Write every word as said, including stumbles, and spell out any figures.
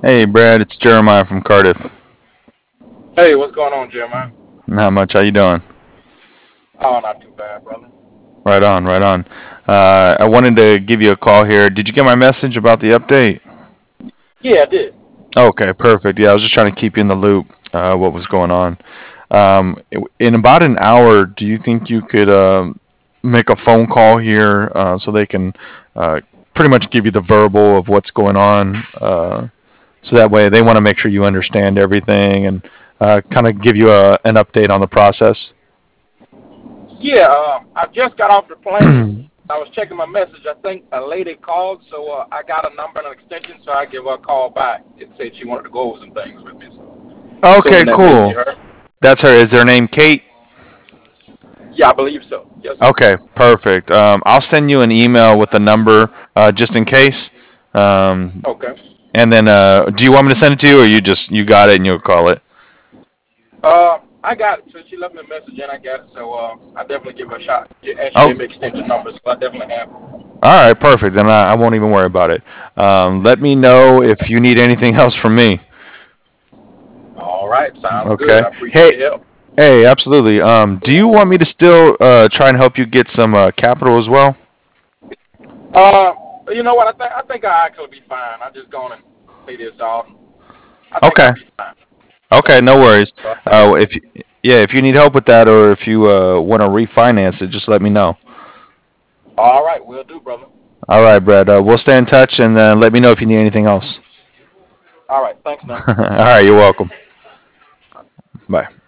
Hey Brad, it's Jeremiah from Cardiff. Hey, what's going on, Jeremiah? Not much. How you doing? Oh, not too bad, brother. Right on, right on. Uh, I wanted to give you a call here. Did you get my message about the update? Yeah, I did. Okay, perfect. Yeah, I was just trying to keep you in the loop. Uh, what was going on? Um, in about an hour, do you think you could um, make a phone call here uh, so they can uh, pretty much give you the verbal of what's going on? Uh, so that way, they want to make sure you understand everything and uh, kind of give you a, an update on the process. Yeah, um, I just got off the plane. I was checking my message. I think a lady called, so uh, I got a number and an extension, so I give her a call back. It said she wanted to go over some things with me. So, Okay, assuming that may be cool. her. That's her. Is her name Kate? Yeah, I believe so. Yes, sir. Okay, perfect. Um, I'll send you an email with the number uh, just in case. Um, Okay. and then, uh, do you want me to send it to you, or you just you got it and you'll call it? Uh, I got it. So she left me a message, and I got it. So uh, I definitely give her a shot. And she Oh, gave me extension number, so I definitely have it. all right, perfect. Then I, I won't even worry about it. Um, let me know if you need anything else from me. All right, sounds good. Okay. I appreciate Hey, your help. hey, absolutely. Um, do you want me to still uh, try and help you get some uh, capital as well? Uh, you know what? I think I think I actually be fine. I just going and pay this off. I think Okay. I'll be fine. Okay, no worries. So I think Uh, I'll be if yeah, if you need help with that, or if you uh, want to refinance it, just let me know. all right. We'll do, brother. All right, Brad. Uh, we'll stay in touch and uh, let me know if you need anything else. All right. Thanks, now. All right, you're welcome. Bye.